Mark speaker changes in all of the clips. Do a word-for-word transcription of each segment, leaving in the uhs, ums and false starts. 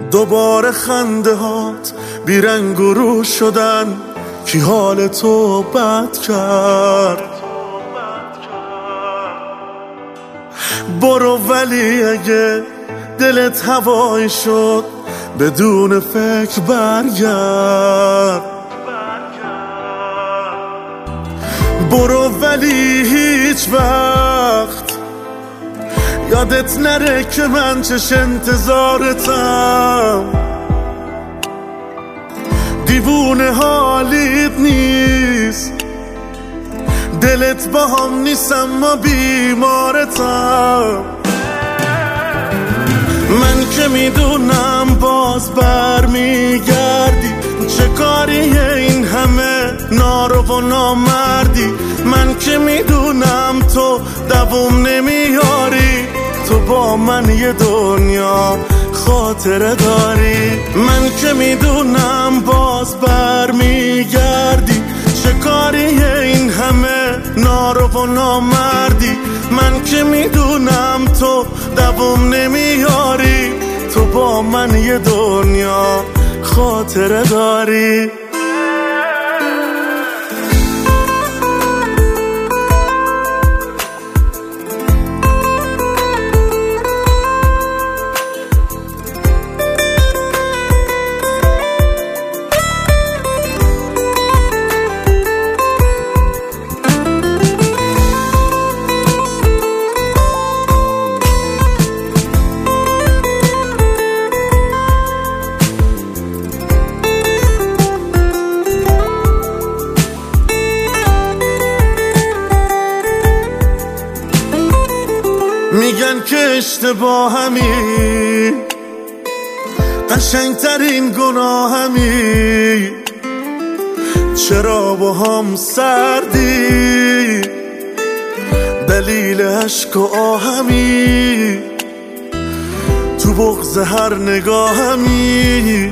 Speaker 1: دوباره خنده هات بیرنگ و رو شدن، کی حال تو بد کرد. برو ولی اگه دلت هوایی شد بدون فکر برگرد. برو ولی هیچ وقت یادت نره که من چش انتظارتم. دیوونه حالیت نیست، دلت با هم نیست اما بیمارتم. من که میدونم باز بر میگردی، چه کاریه این همه نارو و نامردی. من که میدونم تو دووم نمیاری، تو با من یه دنیا خاطره داری. من که میدونم باز بر میگردی، چه کاریه این همه نارو و نامردی. من که میدونم تو دووم نمیاری، تو با من یه دنیا خاطره داری. میگن که اشتباهمی، قشنگترین گناهمی. چرا با هم سردی دلیل عشق و آهمی، تو بغض هر نگاهمی.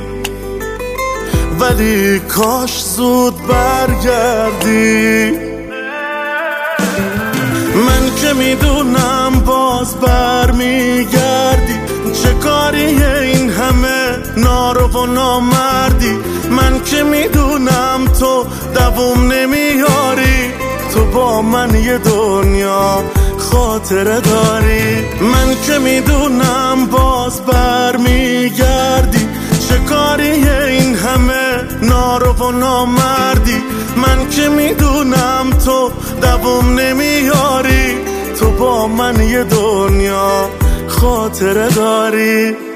Speaker 1: ولی کاش زود برگردی. من که میدونم باز بر میگردی، چه کاریه این همه نارو و نامردی. من که میدونم تو دووم نمیاری، تو با من یه دنیا خاطره داری. من که میدونم باز بر میگردی، چه کاریه این همه نارو و نامردی. من که میدونم تو دووم نمیاری، تو با من یه دنیا خاطره داری.